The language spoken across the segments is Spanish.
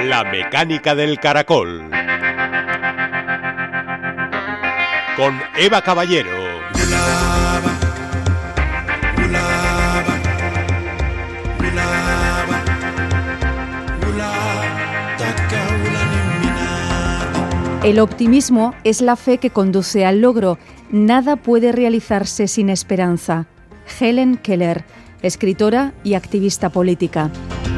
La mecánica del caracol. Con Eva Caballero. El optimismo es la fe que conduce al logro. Nada puede realizarse sin esperanza. Helen Keller, escritora y activista política.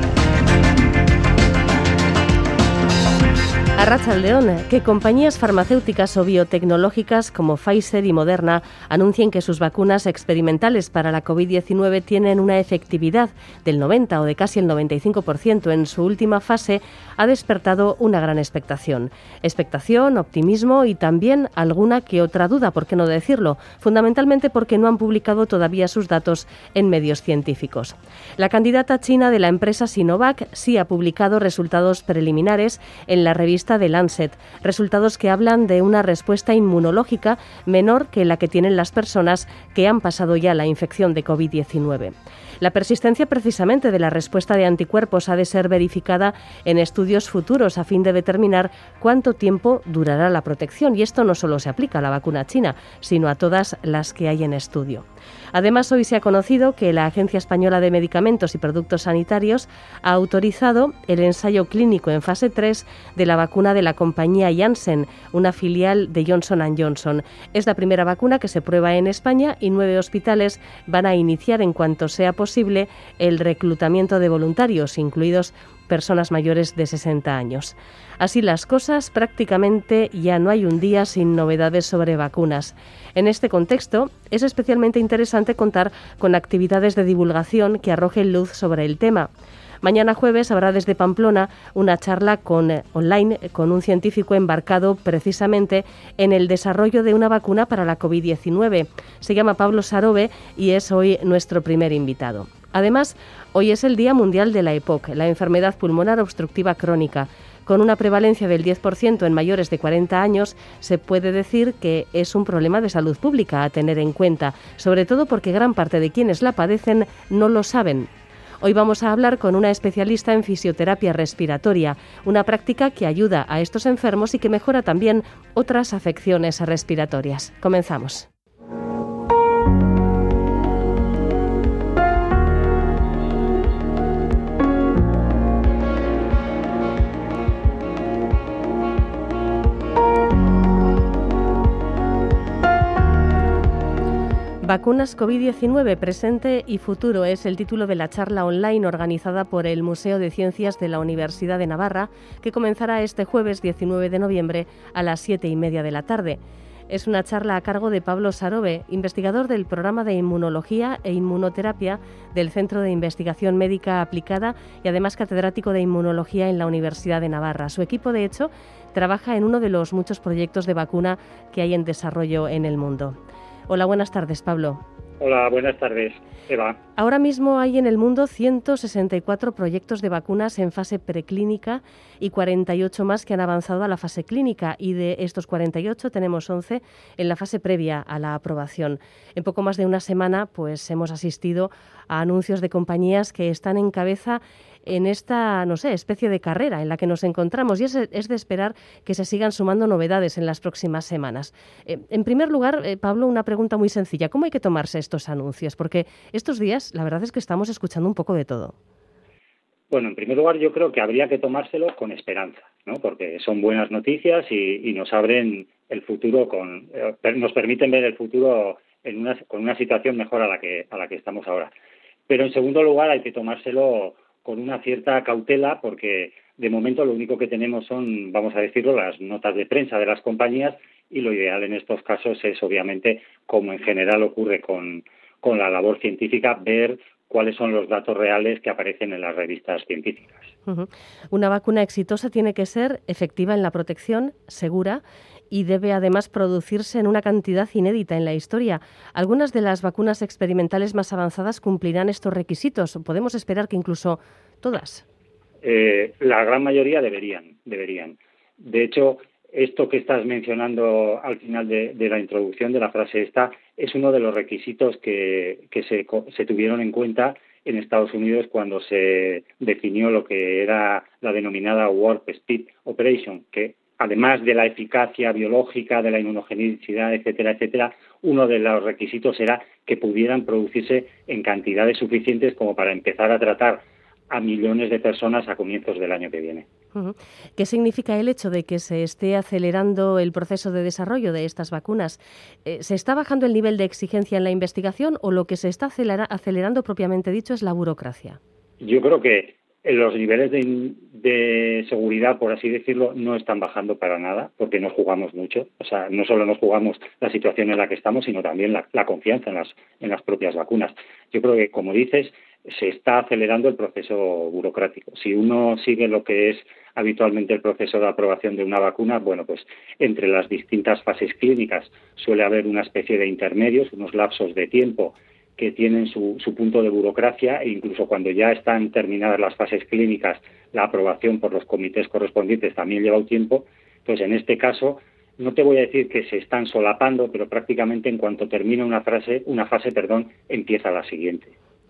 Arratsaldeon, que compañías farmacéuticas o biotecnológicas como Pfizer y Moderna anuncien que sus vacunas experimentales para la COVID-19 tienen una efectividad del 90 o de casi el 95% en su última fase, ha despertado una gran expectación. Expectación, optimismo y también alguna que otra duda, por qué no decirlo, fundamentalmente porque no han publicado todavía sus datos en medios científicos. La candidata china de la empresa Sinovac sí ha publicado resultados preliminares en la revista The Lancet, resultados que hablan de una respuesta inmunológica menor que la que tienen las personas que han pasado ya la infección de COVID-19. La persistencia precisamente de la respuesta de anticuerpos ha de ser verificada en estudios futuros a fin de determinar cuánto tiempo durará la protección, y esto no solo se aplica a la vacuna china, sino a todas las que hay en estudio. Además, hoy se ha conocido que la Agencia Española de Medicamentos y Productos Sanitarios ha autorizado el ensayo clínico en fase 3 de la vacuna de la compañía Janssen, una filial de Johnson & Johnson. Es la primera vacuna que se prueba en España y 9 hospitales van a iniciar en cuanto sea posible el reclutamiento de voluntarios, incluidos personas mayores de 60 años. Así las cosas, prácticamente ya no hay un día sin novedades sobre vacunas. En este contexto, es especialmente interesante contar con actividades de divulgación que arrojen luz sobre el tema. Mañana jueves habrá desde Pamplona una charla online con un científico embarcado precisamente en el desarrollo de una vacuna para la COVID-19. Se llama Pablo Sarobe y es hoy nuestro primer invitado. Además, hoy es el Día Mundial de la EPOC, la enfermedad pulmonar obstructiva crónica. Con una prevalencia del 10% en mayores de 40 años, se puede decir que es un problema de salud pública a tener en cuenta, sobre todo porque gran parte de quienes la padecen no lo saben. Hoy vamos a hablar con una especialista en fisioterapia respiratoria, una práctica que ayuda a estos enfermos y que mejora también otras afecciones respiratorias. Comenzamos. Vacunas COVID-19, presente y futuro es el título de la charla online organizada por el Museo de Ciencias de la Universidad de Navarra, que comenzará este jueves 19 de noviembre a las 7:30 de la tarde. Es una charla a cargo de Pablo Sarobe, investigador del programa de Inmunología e Inmunoterapia del Centro de Investigación Médica Aplicada y además catedrático de Inmunología en la Universidad de Navarra. Su equipo, de hecho, trabaja en uno de los muchos proyectos de vacuna que hay en desarrollo en el mundo. Hola, buenas tardes, Pablo. Hola, buenas tardes, Eva. Ahora mismo hay en el mundo 164 proyectos de vacunas en fase preclínica y 48 más que han avanzado a la fase clínica, y de estos 48 tenemos 11 en la fase previa a la aprobación. En poco más de una semana pues hemos asistido a anuncios de compañías que están en cabeza en esta, especie de carrera en la que nos encontramos, y es de esperar que se sigan sumando novedades en las próximas semanas. En primer lugar, Pablo, una pregunta muy sencilla. ¿Cómo hay que tomarse estos anuncios? Porque estos días la verdad es que estamos escuchando un poco de todo. Bueno, en primer lugar, yo creo que habría que tomárselo con esperanza, ¿no? Porque son buenas noticias y nos abren el futuro nos permiten ver el futuro con una situación mejor a la que estamos ahora. Pero en segundo lugar, hay que tomárselo con una cierta cautela, porque de momento lo único que tenemos son, vamos a decirlo, las notas de prensa de las compañías, y lo ideal en estos casos es, obviamente, como en general ocurre con la labor científica, ver cuáles son los datos reales que aparecen en las revistas científicas. Uh-huh. Una vacuna exitosa tiene que ser efectiva en la protección, segura, y debe además producirse en una cantidad inédita en la historia. ¿Algunas de las vacunas experimentales más avanzadas cumplirán estos requisitos? ¿Podemos esperar que incluso todas? La gran mayoría deberían. De hecho, esto que estás mencionando al final de la introducción de la frase esta es uno de los requisitos que se tuvieron en cuenta en Estados Unidos cuando se definió lo que era la denominada Warp Speed Operation, que además de la eficacia biológica, de la inmunogenicidad, etcétera, etcétera, uno de los requisitos era que pudieran producirse en cantidades suficientes como para empezar a tratar a millones de personas a comienzos del año que viene. ¿Qué significa el hecho de que se esté acelerando el proceso de desarrollo de estas vacunas? ¿Se está bajando el nivel de exigencia en la investigación o lo que se está acelerando propiamente dicho es la burocracia? Yo creo que los niveles de seguridad, por así decirlo, no están bajando para nada, porque nos jugamos mucho. O sea, no solo nos jugamos la situación en la que estamos, sino también la confianza en las propias vacunas. Yo creo que, como dices, se está acelerando el proceso burocrático. Si uno sigue lo que es habitualmente el proceso de aprobación de una vacuna, bueno, pues entre las distintas fases clínicas suele haber una especie de intermedios, unos lapsos de tiempo que tienen su punto de burocracia, e incluso cuando ya están terminadas las fases clínicas, la aprobación por los comités correspondientes también lleva un tiempo. Entonces, en este caso, no te voy a decir que se están solapando, pero prácticamente en cuanto termina una fase, empieza la siguiente.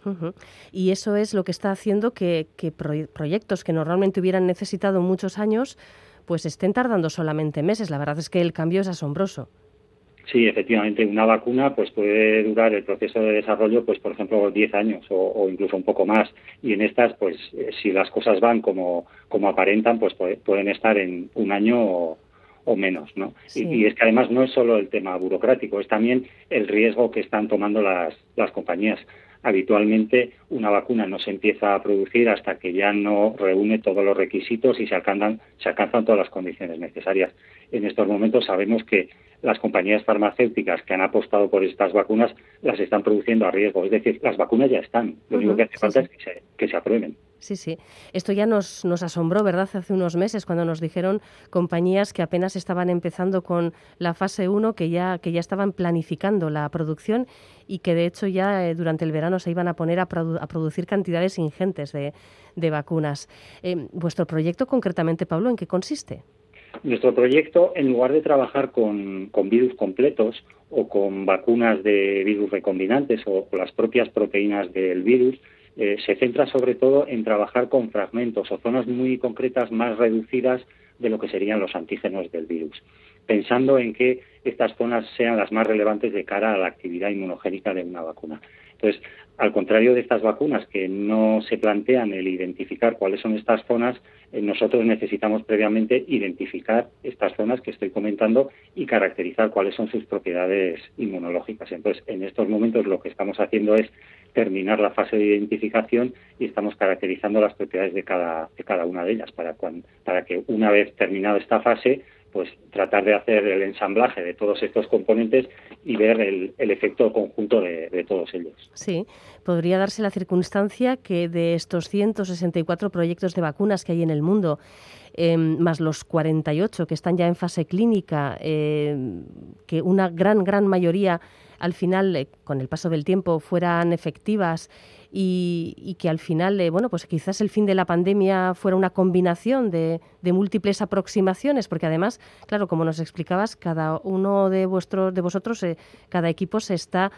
Y eso es lo que está haciendo que proyectos que normalmente hubieran necesitado muchos años, pues estén tardando solamente meses. La verdad es que el cambio es asombroso. Sí, efectivamente, una vacuna pues puede durar el proceso de desarrollo, pues por ejemplo 10 años o incluso un poco más. Y en estas, pues si las cosas van como aparentan, pues pueden estar en un año o menos, ¿no? Sí. Y es que además no es solo el tema burocrático, es también el riesgo que están tomando las compañías. Habitualmente una vacuna no se empieza a producir hasta que ya no reúne todos los requisitos y se alcanzan todas las condiciones necesarias. En estos momentos sabemos que las compañías farmacéuticas que han apostado por estas vacunas las están produciendo a riesgo. Es decir, las vacunas ya están. Lo único que hace falta es que se aprueben. Sí, sí. Esto ya nos asombró, ¿verdad?, hace unos meses cuando nos dijeron compañías que apenas estaban empezando con la fase 1, que ya estaban planificando la producción y que de hecho ya durante el verano se iban a poner a producir cantidades ingentes de vacunas. ¿Vuestro proyecto concretamente, Pablo, en qué consiste? Nuestro proyecto, en lugar de trabajar con virus completos o con vacunas de virus recombinantes o las propias proteínas del virus, se centra sobre todo en trabajar con fragmentos o zonas muy concretas más reducidas de lo que serían los antígenos del virus, pensando en que estas zonas sean las más relevantes de cara a la actividad inmunogénica de una vacuna. Entonces, al contrario de estas vacunas que no se plantean el identificar cuáles son estas zonas, nosotros necesitamos previamente identificar estas zonas que estoy comentando y caracterizar cuáles son sus propiedades inmunológicas. Entonces, en estos momentos lo que estamos haciendo es terminar la fase de identificación y estamos caracterizando las propiedades de cada una de ellas para que una vez terminada esta fase, pues tratar de hacer el ensamblaje de todos estos componentes y ver el efecto conjunto de todos ellos. Sí, podría darse la circunstancia que de estos 164 proyectos de vacunas que hay en el mundo, más los 48 que están ya en fase clínica, que una gran mayoría al final, con el paso del tiempo, fueran efectivas y que al final, pues quizás el fin de la pandemia fuera una combinación de múltiples aproximaciones, porque además, claro, como nos explicabas, cada uno de vosotros, cada equipo se está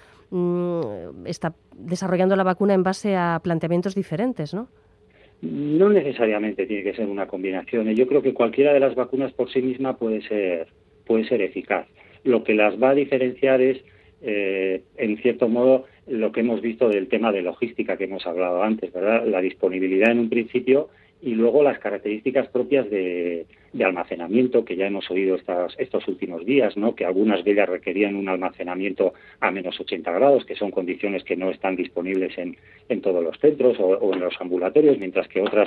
desarrollando la vacuna en base a planteamientos diferentes, ¿no? No necesariamente tiene que ser una combinación. Yo creo que cualquiera de las vacunas por sí misma puede ser eficaz. Lo que las va a diferenciar es, en cierto modo, lo que hemos visto del tema de logística que hemos hablado antes, ¿verdad? La disponibilidad en un principio y luego las características propias de almacenamiento que ya hemos oído estos últimos días, ¿no? Que algunas de ellas requerían un almacenamiento a menos 80 grados, que son condiciones que no están disponibles en todos los centros o en los ambulatorios, mientras que otras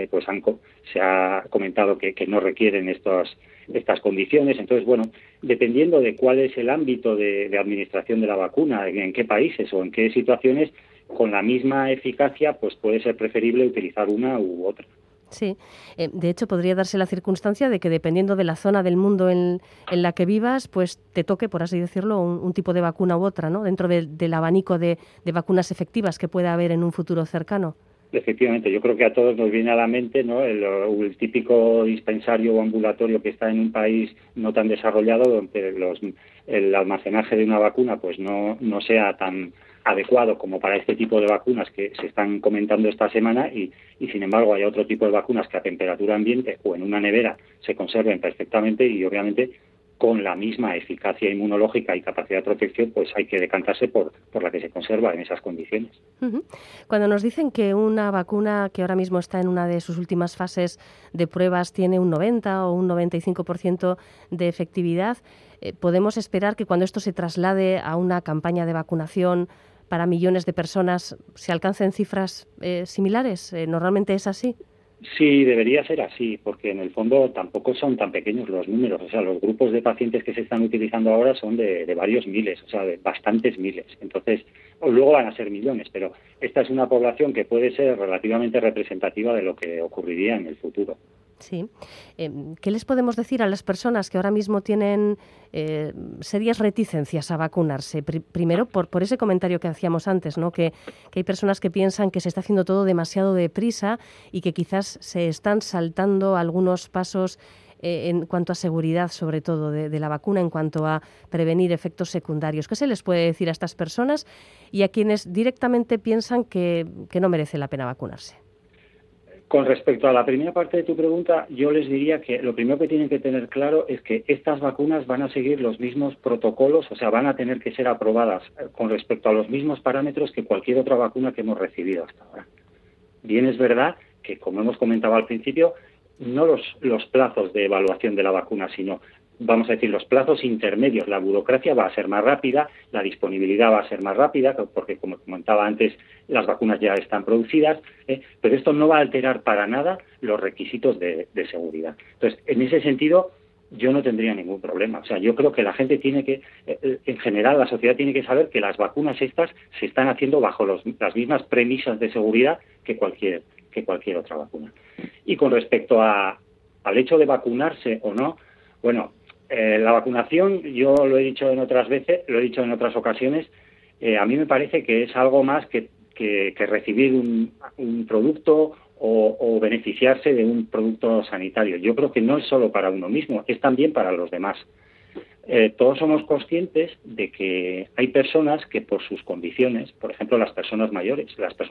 se ha comentado que no requieren estas condiciones. Entonces, bueno, dependiendo de cuál es el ámbito de administración de la vacuna, en qué países o en qué situaciones, con la misma eficacia, pues puede ser preferible utilizar una u otra. Sí, de hecho podría darse la circunstancia de que dependiendo de la zona del mundo en la que vivas, pues te toque, por así decirlo, un tipo de vacuna u otra, ¿no? Dentro del abanico de vacunas efectivas que pueda haber en un futuro cercano. Efectivamente, yo creo que a todos nos viene a la mente, ¿no?, el típico dispensario o ambulatorio que está en un país no tan desarrollado, donde el almacenaje de una vacuna pues no sea tan adecuado como para este tipo de vacunas que se están comentando esta semana y sin embargo hay otro tipo de vacunas que a temperatura ambiente o en una nevera se conserven perfectamente y obviamente con la misma eficacia inmunológica y capacidad de protección, pues hay que decantarse por la que se conserva en esas condiciones. Cuando nos dicen que una vacuna que ahora mismo está en una de sus últimas fases de pruebas tiene un 90 o un 95% de efectividad, ¿podemos esperar que cuando esto se traslade a una campaña de vacunación para millones de personas se alcancen cifras similares? ¿Normalmente es así? Sí, debería ser así, porque en el fondo tampoco son tan pequeños los números. O sea, los grupos de pacientes que se están utilizando ahora son de varios miles, o sea, de bastantes miles. Entonces, luego van a ser millones, pero esta es una población que puede ser relativamente representativa de lo que ocurriría en el futuro. Sí. ¿Qué les podemos decir a las personas que ahora mismo tienen serias reticencias a vacunarse? Primero, por ese comentario que hacíamos antes, ¿no? Que hay personas que piensan que se está haciendo todo demasiado deprisa y que quizás se están saltando algunos pasos en cuanto a seguridad, sobre todo, de la vacuna, en cuanto a prevenir efectos secundarios. ¿Qué se les puede decir a estas personas y a quienes directamente piensan que no merece la pena vacunarse? Con respecto a la primera parte de tu pregunta, yo les diría que lo primero que tienen que tener claro es que estas vacunas van a seguir los mismos protocolos, o sea, van a tener que ser aprobadas con respecto a los mismos parámetros que cualquier otra vacuna que hemos recibido hasta ahora. Bien, es verdad que, como hemos comentado al principio, no los plazos de evaluación de la vacuna, sino, vamos a decir, los plazos intermedios. La burocracia va a ser más rápida, la disponibilidad va a ser más rápida, porque, como comentaba antes, las vacunas ya están producidas, pero esto no va a alterar para nada los requisitos de seguridad. Entonces, en ese sentido, yo no tendría ningún problema. O sea, yo creo que la gente tiene que, en general, la sociedad tiene que saber que las vacunas estas se están haciendo bajo las mismas premisas de seguridad que cualquier otra vacuna. Y con respecto al hecho de vacunarse o no, bueno, la vacunación, yo lo he dicho en otras ocasiones, a mí me parece que es algo más que recibir un producto o beneficiarse de un producto sanitario. Yo creo que no es solo para uno mismo, es también para los demás. Todos somos conscientes de que hay personas que por sus condiciones, por ejemplo las personas mayores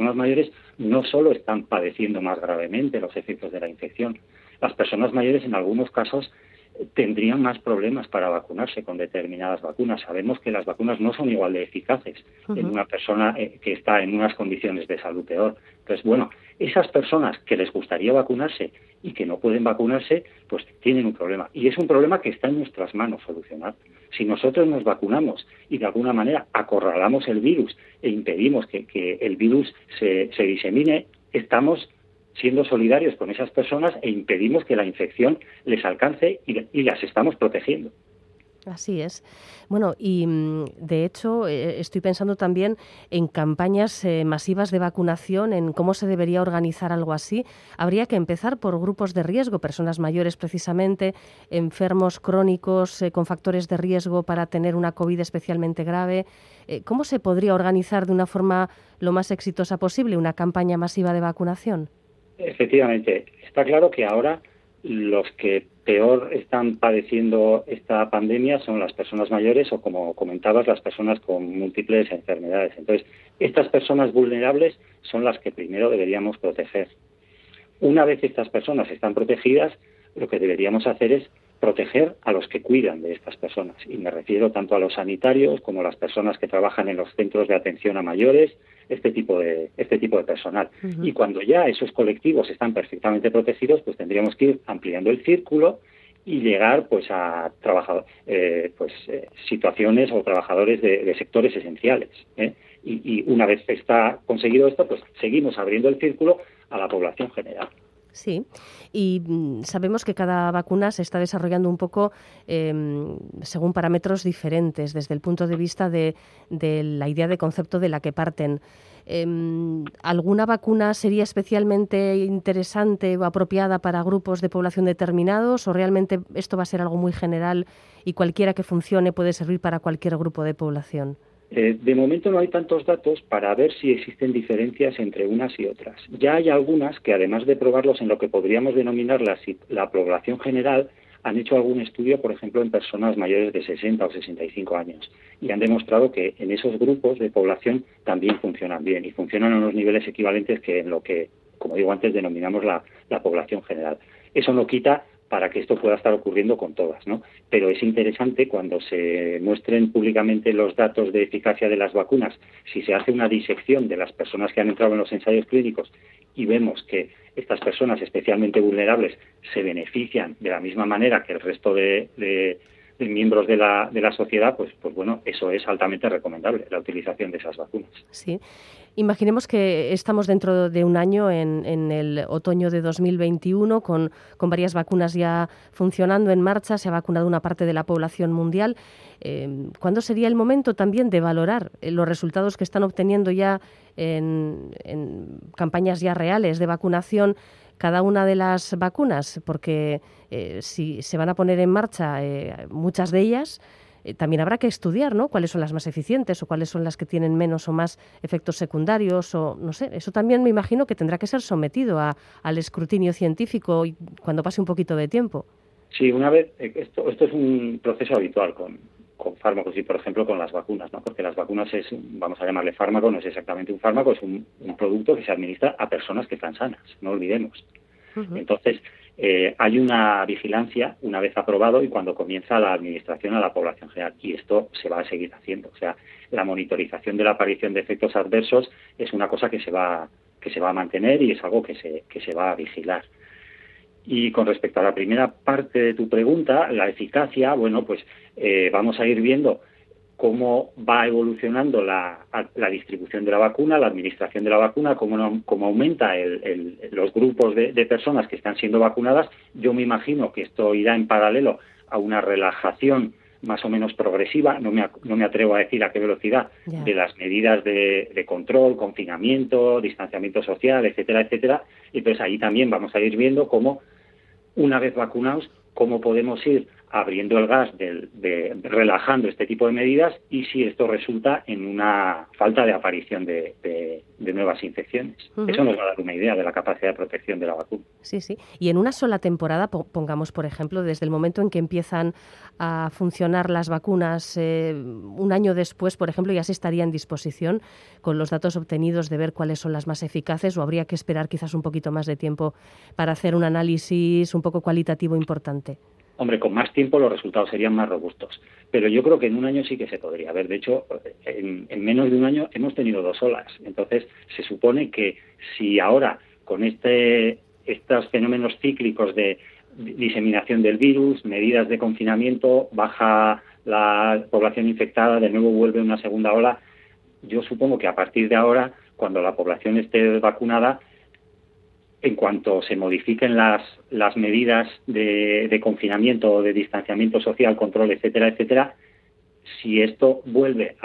no solo están padeciendo más gravemente los efectos de la infección, las personas mayores en algunos casos tendrían más problemas para vacunarse con determinadas vacunas. Sabemos que las vacunas no son igual de eficaces en una persona que está en unas condiciones de salud peor. Entonces, bueno, esas personas que les gustaría vacunarse y que no pueden vacunarse, pues tienen un problema. Y es un problema que está en nuestras manos solucionar. Si nosotros nos vacunamos y de alguna manera acorralamos el virus e impedimos que el virus se disemine, estamos siendo solidarios con esas personas e impedimos que la infección les alcance y las estamos protegiendo. Así es. Bueno, y de hecho estoy pensando también en campañas masivas de vacunación, en cómo se debería organizar algo así. Habría que empezar por grupos de riesgo, personas mayores precisamente, enfermos crónicos con factores de riesgo para tener una COVID especialmente grave. ¿Cómo se podría organizar de una forma lo más exitosa posible una campaña masiva de vacunación? Efectivamente, está claro que ahora los que peor están padeciendo esta pandemia son las personas mayores o, como comentabas, las personas con múltiples enfermedades. Entonces, estas personas vulnerables son las que primero deberíamos proteger. Una vez estas personas están protegidas, lo que deberíamos hacer es proteger a los que cuidan de estas personas. Y me refiero tanto a los sanitarios como a las personas que trabajan en los centros de atención a mayores, este tipo de personal. Y cuando ya esos colectivos están perfectamente protegidos, pues tendríamos que ir ampliando el círculo y llegar pues a situaciones o trabajadores de sectores esenciales. Y una vez está conseguido esto, pues seguimos abriendo el círculo a la población general. Sí, y sabemos que cada vacuna se está desarrollando un poco según parámetros diferentes desde el punto de vista de la idea de concepto de la que parten. ¿Alguna vacuna sería especialmente interesante o apropiada para grupos de población determinados o realmente esto va a ser algo muy general y cualquiera que funcione puede servir para cualquier grupo de población? De momento no hay tantos datos para ver si existen diferencias entre unas y otras. Ya hay algunas que, además de probarlos en lo que podríamos denominar la población general, han hecho algún estudio, por ejemplo, en personas mayores de 60 o 65 años y han demostrado que en esos grupos de población también funcionan bien y funcionan a unos niveles equivalentes que en lo que, como digo antes, denominamos la población general. Eso no quita para que esto pueda estar ocurriendo con todas, ¿no? Pero es interesante cuando se muestren públicamente los datos de eficacia de las vacunas, si se hace una disección de las personas que han entrado en los ensayos clínicos y vemos que estas personas especialmente vulnerables se benefician de la misma manera que el resto de miembros de la sociedad, pues bueno, eso es altamente recomendable, la utilización de esas vacunas. Sí. Imaginemos que estamos dentro de un año, en el otoño de 2021, con varias vacunas ya funcionando en marcha, se ha vacunado una parte de la población mundial. ¿Cuándo sería el momento también de valorar los resultados que están obteniendo ya en campañas ya reales de vacunación cada una de las vacunas? Porque si se van a poner en marcha muchas de ellas, también habrá que estudiar, ¿no?, cuáles son las más eficientes o cuáles son las que tienen menos o más efectos secundarios, o no sé, eso también me imagino que tendrá que ser sometido al escrutinio científico cuando pase un poquito de tiempo. Sí, una vez, esto es un proceso habitual con fármacos y, por ejemplo, con las vacunas, ¿no? Porque las vacunas vamos a llamarle fármaco, no es exactamente un fármaco, es un producto que se administra a personas que están sanas, no olvidemos. Uh-huh. Entonces, hay una vigilancia una vez aprobado y cuando comienza la administración a la población general, y esto se va a seguir haciendo. O sea, la monitorización de la aparición de efectos adversos es una cosa que se va a mantener y es algo que se va a vigilar. Y con respecto a la primera parte de tu pregunta, la eficacia, bueno, pues vamos a ir viendo cómo va evolucionando la distribución de la vacuna, la administración de la vacuna, cómo aumenta los grupos de personas que están siendo vacunadas. Yo me imagino que esto irá en paralelo a una relajación más o menos progresiva, no me atrevo a decir a qué velocidad, de las medidas de control, confinamiento, distanciamiento social, etcétera, etcétera. Y entonces ahí también vamos a ir viendo cómo, una vez vacunados, cómo podemos ir abriendo el gas, relajando este tipo de medidas y si esto resulta en una falta de aparición de nuevas infecciones. Uh-huh. Eso nos va a dar una idea de la capacidad de protección de la vacuna. Sí, sí. Y en una sola temporada, pongamos, por ejemplo, desde el momento en que empiezan a funcionar las vacunas, un año después, por ejemplo, ya se estaría en disposición con los datos obtenidos de ver cuáles son las más eficaces, o habría que esperar quizás un poquito más de tiempo para hacer un análisis un poco cualitativo importante. Hombre, con más tiempo los resultados serían más robustos, pero yo creo que en un año sí que se podría ver. De hecho, en menos de un año hemos tenido 2 olas. Entonces, se supone que si ahora, con estos fenómenos cíclicos de diseminación del virus, medidas de confinamiento, baja la población infectada, de nuevo vuelve una segunda ola, yo supongo que a partir de ahora, cuando la población esté vacunada, en cuanto se modifiquen las medidas de confinamiento, de distanciamiento social, control, etcétera, etcétera, si esto vuelve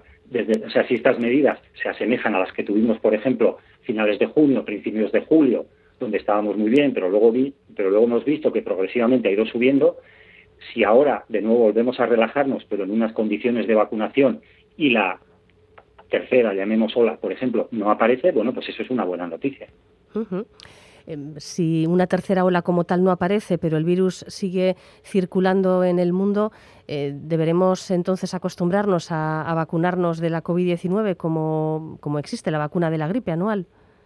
si estas medidas se asemejan a las que tuvimos, por ejemplo, finales de junio, principios de julio, donde estábamos muy bien, pero luego hemos visto que progresivamente ha ido subiendo, si ahora de nuevo volvemos a relajarnos, pero en unas condiciones de vacunación y la tercera, llamemos ola, por ejemplo, no aparece, bueno, pues eso es una buena noticia. Uh-huh. Si una tercera ola como tal no aparece, pero el virus sigue circulando en el mundo, ¿deberemos entonces acostumbrarnos a vacunarnos de la COVID-19 como existe la vacuna de la gripe anual?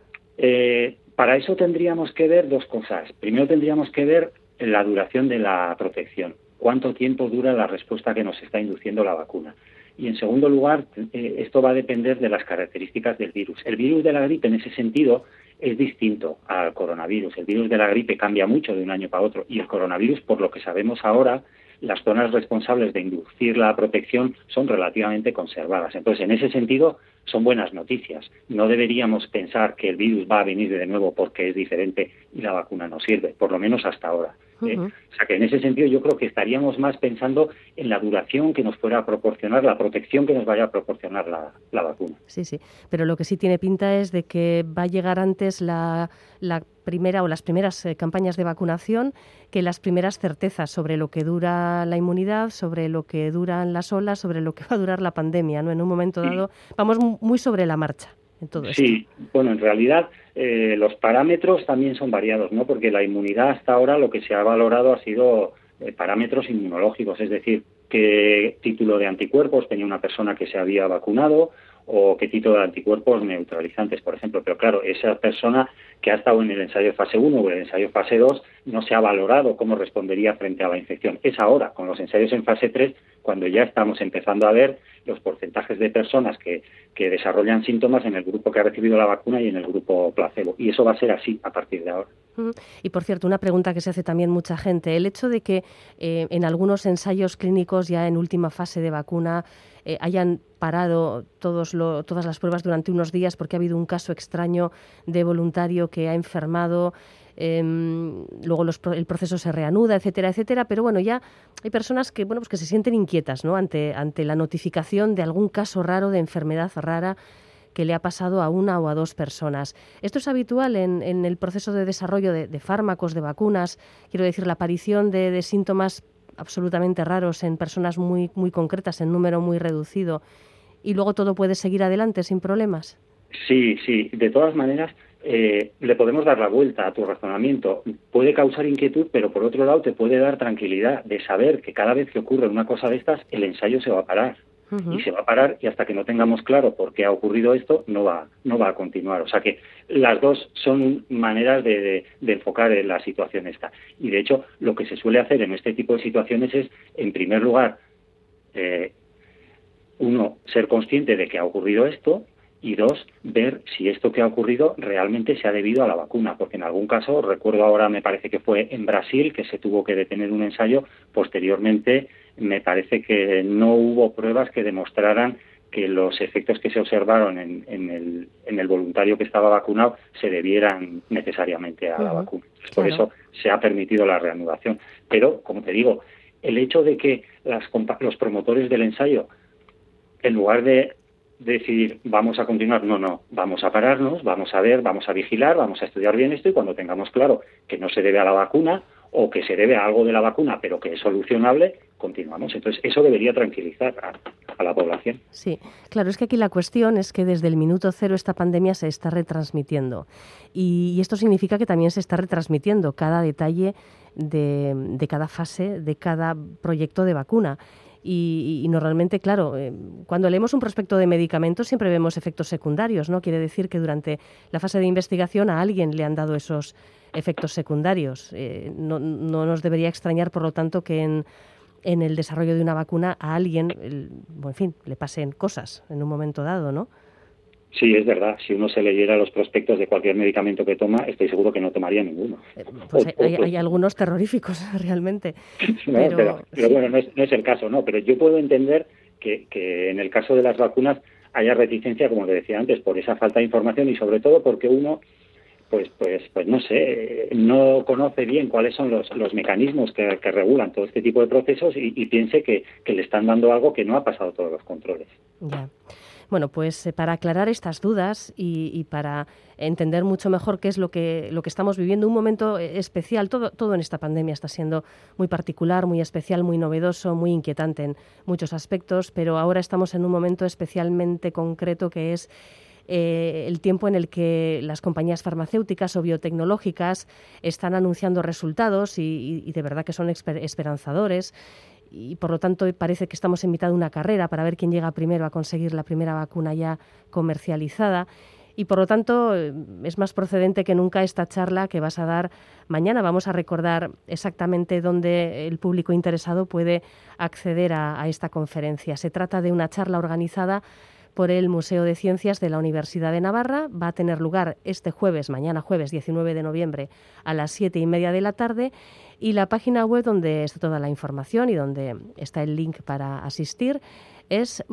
Para eso tendríamos que ver 2 cosas. Primero tendríamos que ver la duración de la protección. ¿Cuánto tiempo dura la respuesta que nos está induciendo la vacuna? Y en segundo lugar, esto va a depender de las características del virus. El virus de la gripe, en ese sentido, es distinto al coronavirus. El virus de la gripe cambia mucho de un año para otro y el coronavirus, por lo que sabemos ahora, las zonas responsables de inducir la protección son relativamente conservadas. Entonces, en ese sentido, son buenas noticias. No deberíamos pensar que el virus va a venir de nuevo porque es diferente y la vacuna no sirve, por lo menos hasta ahora. Uh-huh. O sea que en ese sentido yo creo que estaríamos más pensando en la duración que nos fuera a proporcionar, la protección que nos vaya a proporcionar la vacuna. Sí, sí, pero lo que sí tiene pinta es de que va a llegar antes la primera o las primeras campañas de vacunación que las primeras certezas sobre lo que dura la inmunidad, sobre lo que duran las olas, sobre lo que va a durar la pandemia, ¿no? En un momento dado vamos muy sobre la marcha. En todo esto. Sí, bueno, en realidad los parámetros también son variados, ¿no? Porque la inmunidad hasta ahora lo que se ha valorado ha sido parámetros inmunológicos, es decir, qué título de anticuerpos tenía una persona que se había vacunado o qué título de anticuerpos neutralizantes, por ejemplo. Pero claro, esa persona que ha estado en el ensayo de fase 1 o el ensayo de fase 2 no se ha valorado cómo respondería frente a la infección. Es ahora, con los ensayos en fase 3, cuando ya estamos empezando a ver los porcentajes de personas que desarrollan síntomas en el grupo que ha recibido la vacuna y en el grupo placebo. Y eso va a ser así a partir de ahora. Y, por cierto, una pregunta que se hace también mucha gente. El hecho de que en algunos ensayos clínicos ya en última fase de vacuna hayan parado todas las pruebas durante unos días porque ha habido un caso extraño de voluntario que ha enfermado, luego el proceso se reanuda, etcétera, etcétera, pero bueno, ya hay personas que pues que se sienten inquietas, ¿no?, ante la notificación de algún caso raro de enfermedad rara que le ha pasado a una o a dos personas. ¿Esto es habitual en el proceso de desarrollo de fármacos, de vacunas? Quiero decir, la aparición de síntomas absolutamente raros en personas muy, muy concretas, en número muy reducido, y luego todo puede seguir adelante sin problemas. Sí. De todas maneras, le podemos dar la vuelta a tu razonamiento. Puede causar inquietud, pero por otro lado te puede dar tranquilidad de saber que cada vez que ocurre una cosa de estas, el ensayo se va a parar. Y se va a parar, y hasta que no tengamos claro por qué ha ocurrido esto, no va a continuar. O sea que las dos son maneras de enfocar la situación esta. Y de hecho, lo que se suele hacer en este tipo de situaciones es, en primer lugar, uno, ser consciente de que ha ocurrido esto, y dos, ver si esto que ha ocurrido realmente se ha debido a la vacuna, porque en algún caso, recuerdo ahora, me parece que fue en Brasil, que se tuvo que detener un ensayo. Posteriormente me parece que no hubo pruebas que demostraran que los efectos que se observaron en el voluntario que estaba vacunado se debieran necesariamente a la vacuna. Por eso se ha permitido la reanudación. Pero, como te digo, el hecho de que los promotores del ensayo, en lugar de decidir vamos a continuar, no, vamos a pararnos, vamos a ver, vamos a vigilar, vamos a estudiar bien esto, y cuando tengamos claro que no se debe a la vacuna o que se debe a algo de la vacuna pero que es solucionable, continuamos. Entonces eso debería tranquilizar a la población. Sí, claro, es que aquí la cuestión es que desde el minuto cero esta pandemia se está retransmitiendo, y esto significa que también se está retransmitiendo cada detalle de cada fase, de cada proyecto de vacuna. Y normalmente, claro, cuando leemos un prospecto de medicamentos siempre vemos efectos secundarios, ¿no? Quiere decir que durante la fase de investigación a alguien le han dado esos efectos secundarios. No nos debería extrañar, por lo tanto, que en el desarrollo de una vacuna a alguien, en fin, le pasen cosas en un momento dado, ¿no? Sí, es verdad. Si uno se leyera los prospectos de cualquier medicamento que toma, estoy seguro que no tomaría ninguno. Pues hay algunos terroríficos, realmente. No, pero bueno, no es el caso, ¿no? Pero yo puedo entender que en el caso de las vacunas haya reticencia, como te decía antes, por esa falta de información, y sobre todo porque uno, pues no sé, no conoce bien cuáles son los mecanismos que regulan todo este tipo de procesos, y piense que le están dando algo que no ha pasado todos los controles. Ya. Bueno, pues para aclarar estas dudas y para entender mucho mejor qué es lo que estamos viviendo, un momento especial, todo en esta pandemia está siendo muy particular, muy especial, muy novedoso, muy inquietante en muchos aspectos, pero ahora estamos en un momento especialmente concreto, que es el tiempo en el que las compañías farmacéuticas o biotecnológicas están anunciando resultados y de verdad que son esperanzadores. Y por lo tanto parece que estamos en mitad de una carrera para ver quién llega primero a conseguir la primera vacuna ya comercializada, y por lo tanto es más procedente que nunca esta charla que vas a dar mañana. Vamos a recordar exactamente dónde el público interesado puede acceder a esta conferencia. Se trata de una charla organizada por el Museo de Ciencias de la Universidad de Navarra. Va a tener lugar mañana jueves 19 de noviembre a las 7:30 de la tarde, y la página web donde está toda la información y donde está el link para asistir es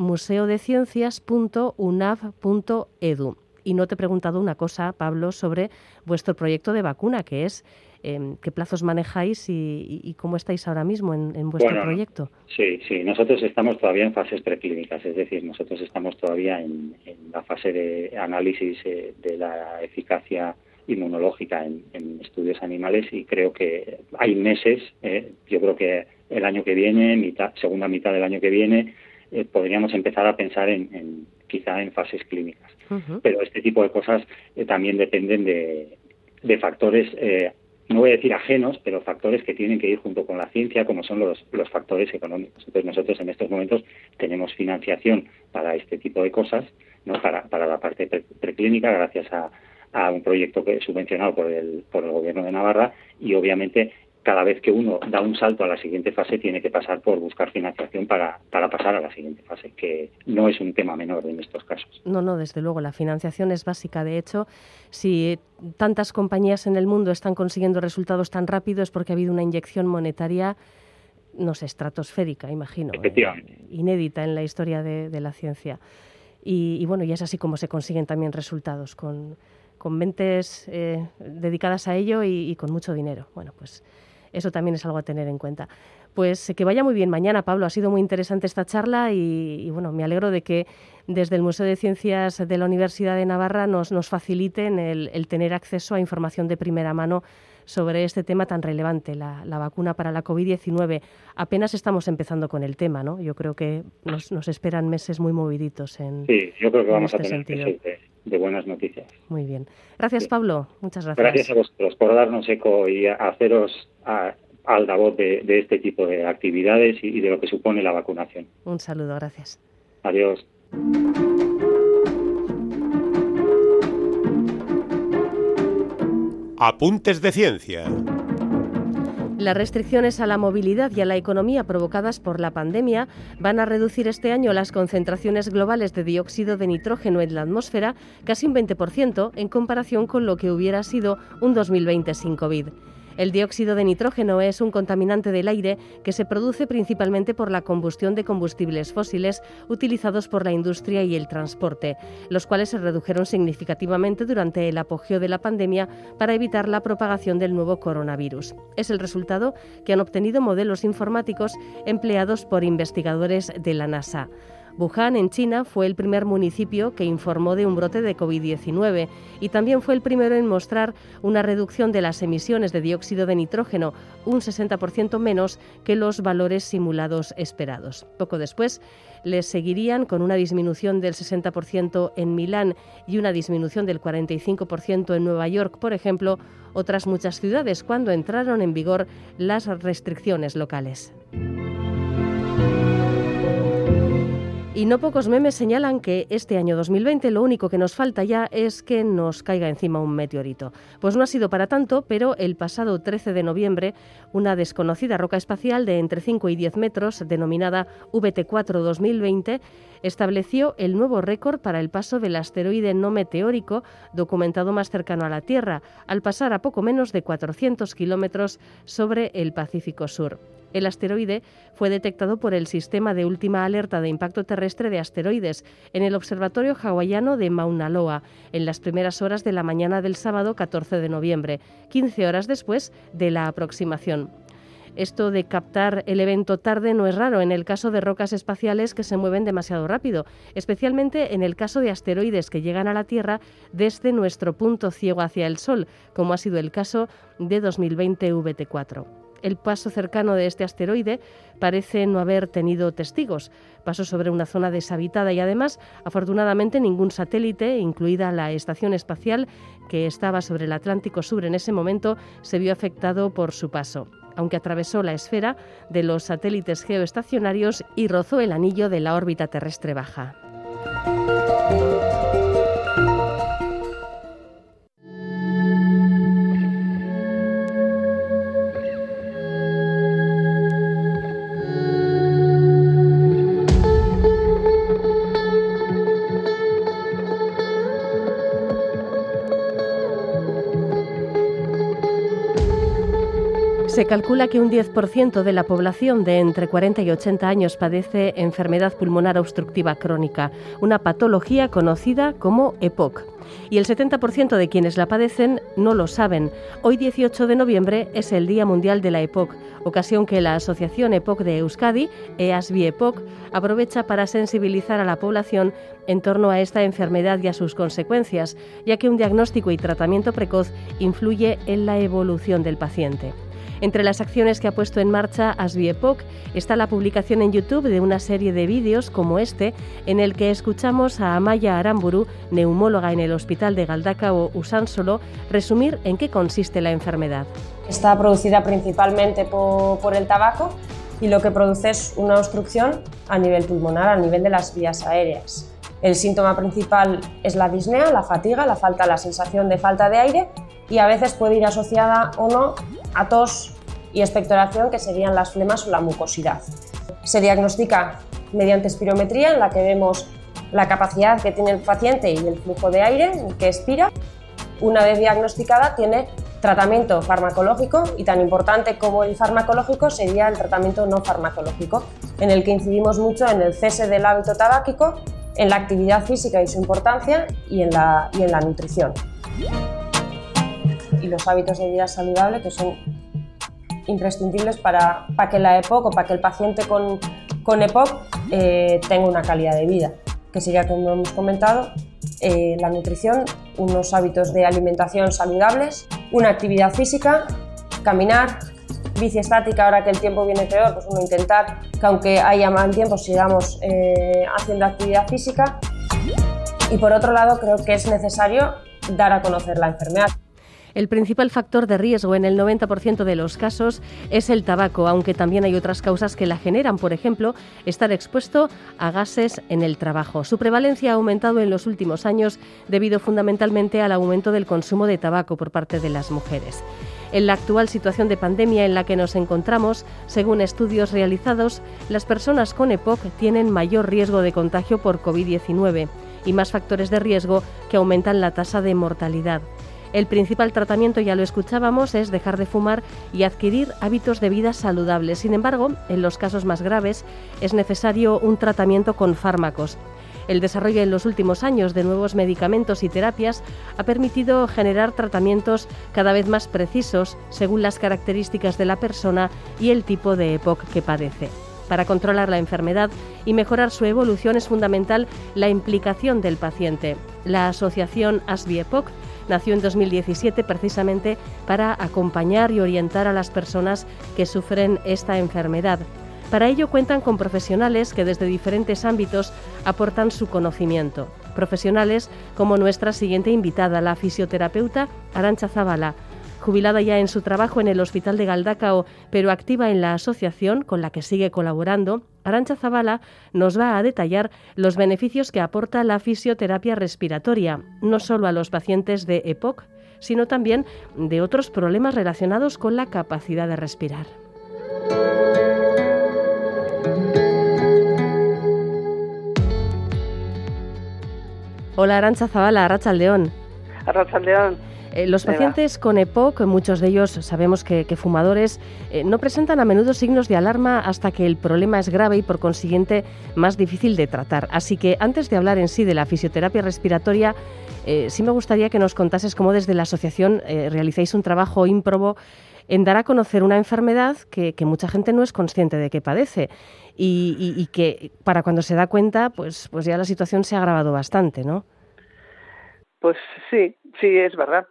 museodeciencias.unav.edu. Y no te he preguntado una cosa, Pablo, sobre vuestro proyecto de vacuna, que es qué plazos manejáis y cómo estáis ahora mismo en vuestro proyecto. Sí, nosotros estamos todavía en fases preclínicas, es decir, nosotros estamos todavía en la fase de análisis de la eficacia inmunológica en estudios animales, y creo que hay meses, yo creo que el año que viene, segunda mitad del año que viene, podríamos empezar a pensar quizá en fases clínicas. Uh-huh. Pero este tipo de cosas también dependen de factores no voy a decir ajenos, pero factores que tienen que ir junto con la ciencia, como son los factores económicos. Entonces nosotros en estos momentos tenemos financiación para este tipo de cosas, ¿no? Para la parte preclínica, gracias a un proyecto que es subvencionado por el Gobierno de Navarra, y obviamente cada vez que uno da un salto a la siguiente fase tiene que pasar por buscar financiación para pasar a la siguiente fase, que no es un tema menor en estos casos. No, desde luego, la financiación es básica. De hecho, si tantas compañías en el mundo están consiguiendo resultados tan rápido es porque ha habido una inyección monetaria, no sé, estratosférica, imagino, inédita en la historia de la ciencia. Y bueno, y es así como se consiguen también resultados, con mentes dedicadas a ello y con mucho dinero. Bueno, pues eso también es algo a tener en cuenta. Pues que vaya muy bien mañana, Pablo. Ha sido muy interesante esta charla y bueno, me alegro de que desde el Museo de Ciencias de la Universidad de Navarra nos faciliten el tener acceso a información de primera mano sobre este tema tan relevante, la vacuna para la COVID-19. Apenas estamos empezando con el tema, ¿no? Yo creo que nos esperan meses muy moviditos Sí, yo creo que vamos a tener sentido. meses de buenas noticias. Muy bien. Gracias, Pablo. Muchas gracias. Gracias a vosotros por darnos eco y haceros altavoz de este tipo de actividades y de lo que supone la vacunación. Un saludo, gracias. Adiós. Apuntes de ciencia. Las restricciones a la movilidad y a la economía provocadas por la pandemia van a reducir este año las concentraciones globales de dióxido de nitrógeno en la atmósfera casi un 20% en comparación con lo que hubiera sido un 2020 sin COVID. El dióxido de nitrógeno es un contaminante del aire que se produce principalmente por la combustión de combustibles fósiles utilizados por la industria y el transporte, los cuales se redujeron significativamente durante el apogeo de la pandemia para evitar la propagación del nuevo coronavirus. Es el resultado que han obtenido modelos informáticos empleados por investigadores de la NASA. Wuhan, en China, fue el primer municipio que informó de un brote de COVID-19 y también fue el primero en mostrar una reducción de las emisiones de dióxido de nitrógeno, un 60% menos que los valores simulados esperados. Poco después, les seguirían con una disminución del 60% en Milán y una disminución del 45% en Nueva York, por ejemplo, otras muchas ciudades cuando entraron en vigor las restricciones locales. Y no pocos memes señalan que este año 2020 lo único que nos falta ya es que nos caiga encima un meteorito. Pues no ha sido para tanto, pero el pasado 13 de noviembre una desconocida roca espacial de entre 5 y 10 metros, denominada VT4 2020, estableció el nuevo récord para el paso del asteroide no meteórico documentado más cercano a la Tierra, al pasar a poco menos de 400 kilómetros sobre el Pacífico Sur. El asteroide fue detectado por el Sistema de Última Alerta de Impacto Terrestre de Asteroides en el Observatorio Hawaiano de Mauna Loa en las primeras horas de la mañana del sábado 14 de noviembre, 15 horas después de la aproximación. Esto de captar el evento tarde no es raro en el caso de rocas espaciales que se mueven demasiado rápido, especialmente en el caso de asteroides que llegan a la Tierra desde nuestro punto ciego hacia el Sol, como ha sido el caso de 2020 VT4. El paso cercano de este asteroide parece no haber tenido testigos. Pasó sobre una zona deshabitada y además, afortunadamente, ningún satélite, incluida la estación espacial que estaba sobre el Atlántico Sur en ese momento, se vio afectado por su paso, aunque atravesó la esfera de los satélites geoestacionarios y rozó el anillo de la órbita terrestre baja. Se calcula que un 10% de la población de entre 40 y 80 años padece enfermedad pulmonar obstructiva crónica, una patología conocida como EPOC. Y el 70% de quienes la padecen no lo saben. Hoy, 18 de noviembre, es el Día Mundial de la EPOC, ocasión que la Asociación EPOC de Euskadi, EASBI EPOC, aprovecha para sensibilizar a la población en torno a esta enfermedad y a sus consecuencias, ya que un diagnóstico y tratamiento precoz influye en la evolución del paciente. Entre las acciones que ha puesto en marcha ASBIEPOC está la publicación en YouTube de una serie de vídeos como este, en el que escuchamos a Amaia Aramburu, neumóloga en el Hospital de Galdakao Usánsolo, resumir en qué consiste la enfermedad. Está producida principalmente por el tabaco y lo que produce es una obstrucción a nivel pulmonar, a nivel de las vías aéreas. El síntoma principal es la disnea, la fatiga, la sensación de falta de aire, y a veces puede ir asociada o no a tos y expectoración, que serían las flemas o la mucosidad. Se diagnostica mediante espirometría, en la que vemos la capacidad que tiene el paciente y el flujo de aire que expira. Una vez diagnosticada, tiene tratamiento farmacológico, y tan importante como el farmacológico sería el tratamiento no farmacológico, en el que incidimos mucho en el cese del hábito tabáquico, en la actividad física y su importancia, y en la nutrición. Y los hábitos de vida saludable, que son imprescindibles para que la EPOC, o para que el paciente con EPOC tenga una calidad de vida, que sería, como hemos comentado, la nutrición, unos hábitos de alimentación saludables, una actividad física, caminar, bici estática. Ahora que el tiempo viene peor, pues uno intentar que, aunque haya mal tiempo, sigamos haciendo actividad física. Y por otro lado, creo que es necesario dar a conocer la enfermedad. El principal factor de riesgo en el 90% de los casos es el tabaco, aunque también hay otras causas que la generan, por ejemplo, estar expuesto a gases en el trabajo. Su prevalencia ha aumentado en los últimos años debido fundamentalmente al aumento del consumo de tabaco por parte de las mujeres. En la actual situación de pandemia en la que nos encontramos, según estudios realizados, las personas con EPOC tienen mayor riesgo de contagio por COVID-19 y más factores de riesgo que aumentan la tasa de mortalidad. El principal tratamiento, ya lo escuchábamos, es dejar de fumar y adquirir hábitos de vida saludables. Sin embargo, en los casos más graves es necesario un tratamiento con fármacos. El desarrollo en los últimos años de nuevos medicamentos y terapias ha permitido generar tratamientos cada vez más precisos según las características de la persona y el tipo de EPOC que padece. Para controlar la enfermedad y mejorar su evolución es fundamental la implicación del paciente. La asociación ASBIEPOC nació en 2017 precisamente para acompañar y orientar a las personas que sufren esta enfermedad. Para ello cuentan con profesionales que desde diferentes ámbitos aportan su conocimiento. Profesionales como nuestra siguiente invitada, la fisioterapeuta Arantxa Zabala. Jubilada ya en su trabajo en el Hospital de Galdakao, pero activa en la asociación con la que sigue colaborando, Arantxa Zabala nos va a detallar los beneficios que aporta la fisioterapia respiratoria, no solo a los pacientes de EPOC, sino también de otros problemas relacionados con la capacidad de respirar. Hola Arantxa Zabala, arratsaldeon. Arratsaldeon. Los pacientes con EPOC, muchos de ellos sabemos que fumadores, no presentan a menudo signos de alarma hasta que el problema es grave y por consiguiente más difícil de tratar. Así que antes de hablar en sí de la fisioterapia respiratoria, sí me gustaría que nos contases cómo desde la asociación realizáis un trabajo ímprobo en dar a conocer una enfermedad que mucha gente no es consciente de que padece y que para cuando se da cuenta pues ya la situación se ha agravado bastante, ¿no? Pues sí, es verdad.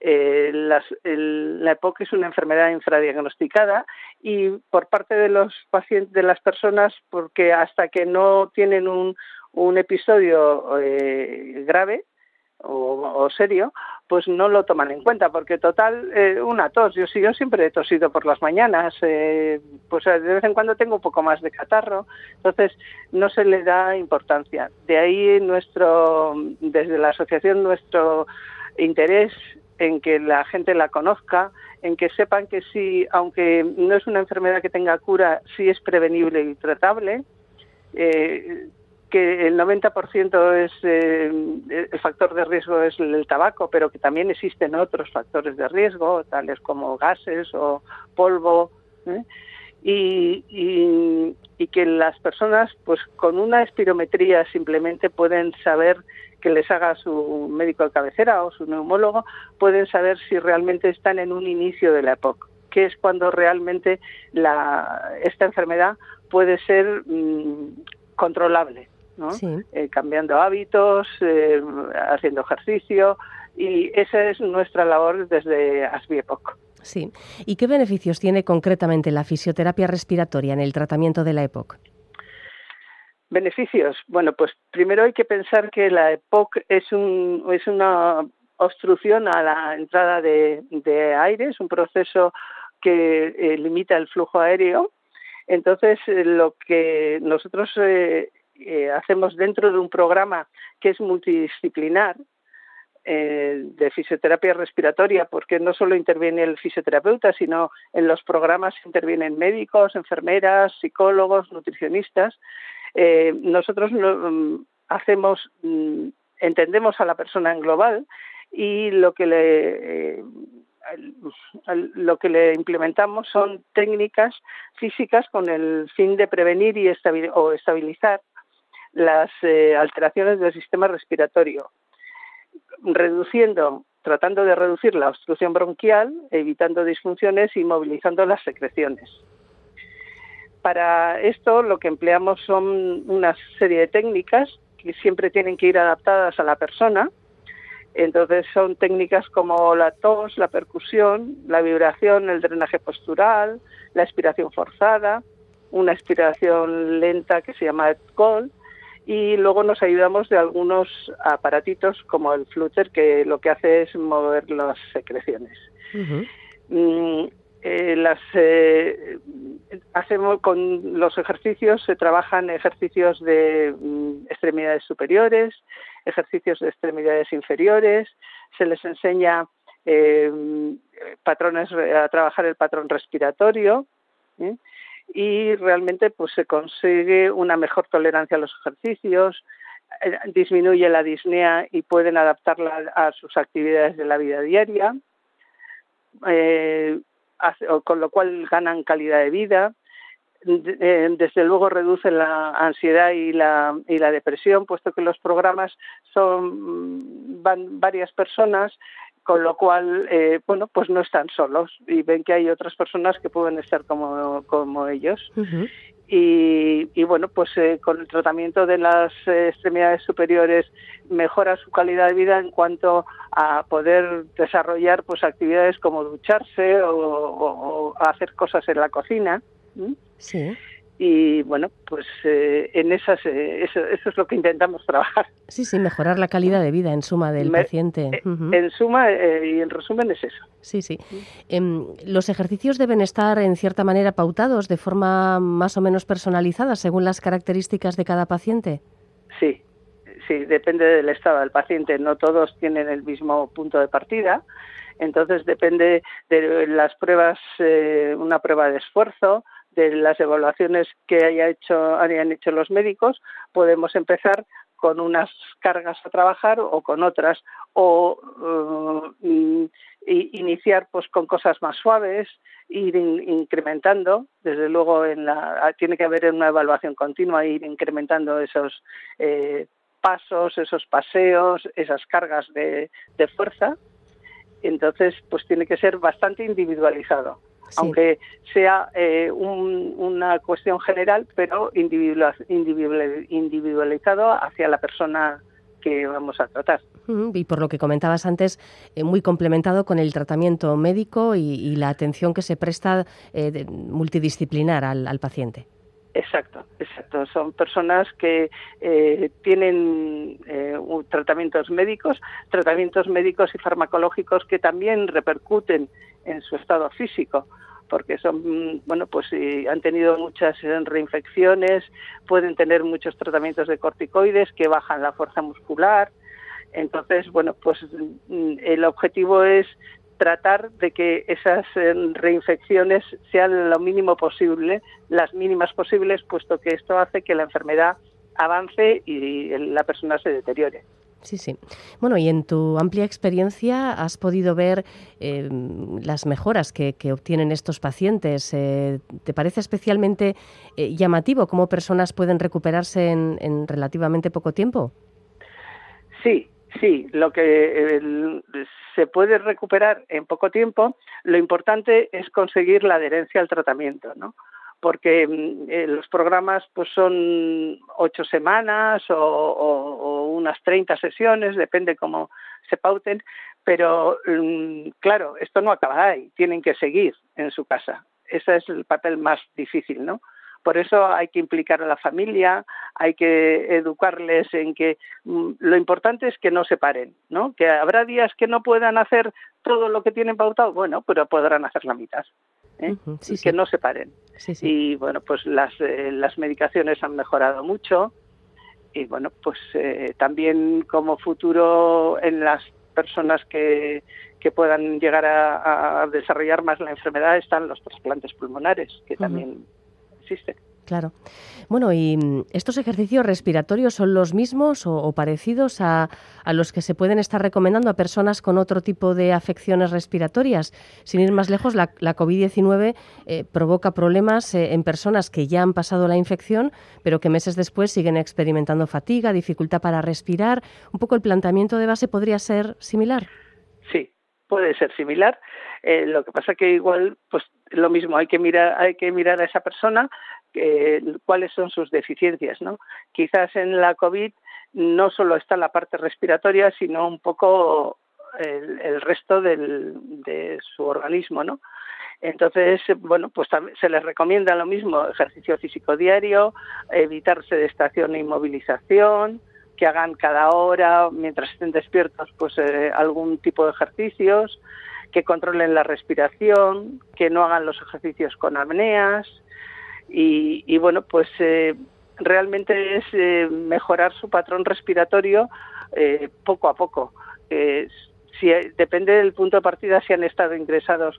La EPOC es una enfermedad infradiagnosticada y por parte de los pacientes, de las personas, porque hasta que no tienen un episodio grave o serio, pues no lo toman en cuenta, porque total, una tos. Yo siempre he tosido por las mañanas, pues de vez en cuando tengo un poco más de catarro, entonces no se le da importancia. De ahí desde la asociación, nuestro interés en que la gente la conozca, en que sepan que sí, aunque no es una enfermedad que tenga cura, sí es prevenible y tratable, que el 90% es el factor de riesgo es el tabaco, pero que también existen otros factores de riesgo, tales como gases o polvo, y que las personas, pues con una espirometría simplemente pueden saber, que les haga su médico de cabecera o su neumólogo, pueden saber si realmente están en un inicio de la EPOC, que es cuando realmente esta enfermedad puede ser controlable, ¿no? Sí. Cambiando hábitos, haciendo ejercicio, y esa es nuestra labor desde ASBIEPOC. Sí. ¿Y qué beneficios tiene concretamente la fisioterapia respiratoria en el tratamiento de la EPOC? Beneficios. Bueno, pues primero hay que pensar que la EPOC es una obstrucción a la entrada de aire, es un proceso que limita el flujo aéreo. Entonces, lo que nosotros hacemos dentro de un programa que es multidisciplinar, de fisioterapia respiratoria, porque no solo interviene el fisioterapeuta, sino en los programas intervienen médicos, enfermeras, psicólogos, nutricionistas. Nosotros entendemos a la persona en global y lo que le implementamos son técnicas físicas con el fin de prevenir y estabilizar las alteraciones del sistema respiratorio, tratando de reducir la obstrucción bronquial, evitando disfunciones y movilizando las secreciones. Para esto lo que empleamos son una serie de técnicas que siempre tienen que ir adaptadas a la persona. Entonces son técnicas como la tos, la percusión, la vibración, el drenaje postural, la expiración forzada, una expiración lenta que se llama EPCOL, y luego nos ayudamos de algunos aparatitos como el Flutter, que lo que hace es mover las secreciones. Uh-huh. Hacemos con los ejercicios, se trabajan ejercicios de extremidades superiores, ejercicios de extremidades inferiores, se les enseña a trabajar el patrón respiratorio, y realmente pues se consigue una mejor tolerancia a los ejercicios, disminuye la disnea y pueden adaptarla a sus actividades de la vida diaria, con lo cual ganan calidad de vida. Desde luego reducen la ansiedad y la depresión, puesto que los programas van varias personas, con lo cual pues no están solos y ven que hay otras personas que pueden estar como ellos. Uh-huh. Y bueno, pues con el tratamiento de las extremidades superiores mejora su calidad de vida en cuanto a poder desarrollar pues actividades como ducharse o hacer cosas en la cocina. Sí. Y bueno, pues en eso es lo que intentamos trabajar. Sí, mejorar la calidad de vida en suma del paciente. Uh-huh. En suma y en resumen es eso. Sí. ¿Los ejercicios deben estar en cierta manera pautados de forma más o menos personalizada según las características de cada paciente? Sí, depende del estado del paciente. No todos tienen el mismo punto de partida. Entonces depende de las pruebas, una prueba de esfuerzo, de las evaluaciones que hayan hecho los médicos. Podemos empezar con unas cargas a trabajar o con otras, o iniciar pues con cosas más suaves, ir incrementando. Desde luego tiene que haber una evaluación continua, ir incrementando esos pasos, esos paseos, esas cargas de fuerza. Entonces pues tiene que ser bastante individualizado. Sí. Aunque sea una cuestión general, pero individualizado hacia la persona que vamos a tratar. Y por lo que comentabas antes, muy complementado con el tratamiento médico y la atención que se presta multidisciplinar al paciente. Exacto. Son personas que tienen tratamientos médicos y farmacológicos que también repercuten en su estado físico, porque han tenido muchas reinfecciones, pueden tener muchos tratamientos de corticoides que bajan la fuerza muscular. Entonces, el objetivo es tratar de que esas reinfecciones sean lo mínimo posible, las mínimas posibles, puesto que esto hace que la enfermedad avance y la persona se deteriore. Sí. Bueno, y en tu amplia experiencia has podido ver las mejoras que obtienen estos pacientes. ¿Te parece especialmente llamativo cómo personas pueden recuperarse en relativamente poco tiempo? Sí, lo que se puede recuperar en poco tiempo, lo importante es conseguir la adherencia al tratamiento, ¿no? Porque los programas pues son 8 semanas o unas 30 sesiones, depende cómo se pauten, Pero, claro, esto no acaba ahí, tienen que seguir en su casa. Ese es el papel más difícil, ¿no? Por eso hay que implicar a la familia, hay que educarles en que lo importante es que no se paren, ¿no? Que habrá días que no puedan hacer todo lo que tienen pautado, bueno, pero podrán hacer la mitad, ¿eh? Sí, sí. Que no se paren. Sí, sí. Y bueno, pues las medicaciones han mejorado mucho y bueno, pues también como futuro en las personas que puedan llegar a desarrollar más la enfermedad están los trasplantes pulmonares, que también existen. Claro. Bueno, ¿y estos ejercicios respiratorios son los mismos o parecidos a los que se pueden estar recomendando a personas con otro tipo de afecciones respiratorias? Sin ir más lejos, la COVID-19 provoca problemas en personas que ya han pasado la infección, pero que meses después siguen experimentando fatiga, dificultad para respirar. ¿Un poco el planteamiento de base podría ser similar? Sí, puede ser similar. Lo que pasa que igual, pues lo mismo, hay que mirar a esa persona cuáles son sus deficiencias, ¿no? Quizás en la COVID no solo está la parte respiratoria, sino un poco el resto de su organismo, ¿no? Entonces, bueno, pues se les recomienda lo mismo, ejercicio físico diario, evitar sedestación e inmovilización, que hagan cada hora, mientras estén despiertos, pues algún tipo de ejercicios, que controlen la respiración, que no hagan los ejercicios con apneas y bueno, pues realmente es mejorar su patrón respiratorio poco a poco. Depende del punto de partida si han estado ingresados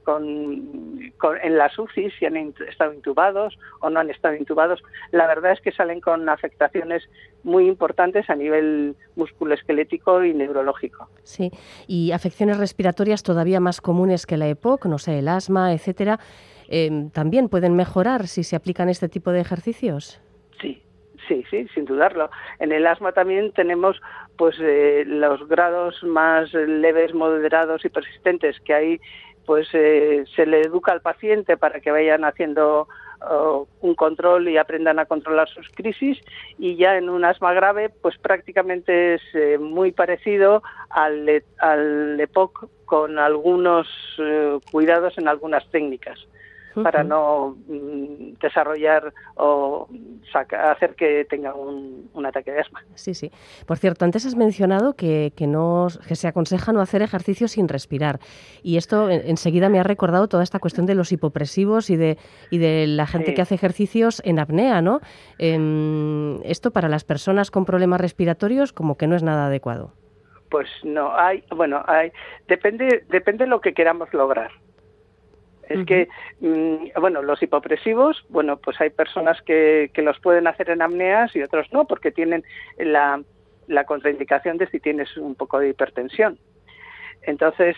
en las UCI, si han estado intubados o no han estado intubados. La verdad es que salen con afectaciones muy importantes a nivel musculoesquelético y neurológico. Sí, y afecciones respiratorias todavía más comunes que la EPOC, no sé, el asma, etcétera, ¿también pueden mejorar si se aplican este tipo de ejercicios? Sí, sin dudarlo. En el asma también tenemos pues los grados más leves, moderados y persistentes, que ahí pues se le educa al paciente para que vayan haciendo un control y aprendan a controlar sus crisis, y ya en un asma grave pues prácticamente es muy parecido al EPOC, con algunos cuidados en algunas técnicas para no desarrollar o hacer que tenga un ataque de asma. Sí, sí. Por cierto, antes has mencionado que se aconseja no hacer ejercicio sin respirar. Y esto enseguida me ha recordado toda esta cuestión de los hipopresivos y de la gente que hace ejercicios en apnea, ¿no? Esto para las personas con problemas respiratorios como que no es nada adecuado. Pues no, depende de lo que queramos lograr. Es que, bueno, los hipopresivos, bueno, pues hay personas que los pueden hacer en apneas y otros no, porque tienen la contraindicación de si tienes un poco de hipertensión. Entonces,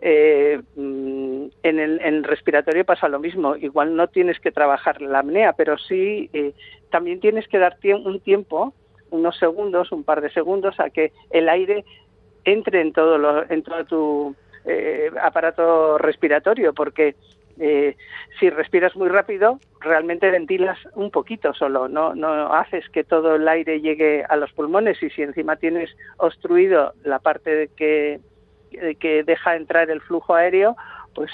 en el respiratorio pasa lo mismo. Igual no tienes que trabajar la apnea, pero sí también tienes que dar un tiempo, unos segundos, un par de segundos, a que el aire entre en todo tu aparato respiratorio, porque si respiras muy rápido, realmente ventilas un poquito solo, no haces que todo el aire llegue a los pulmones, y si encima tienes obstruido la parte que deja entrar el flujo aéreo, pues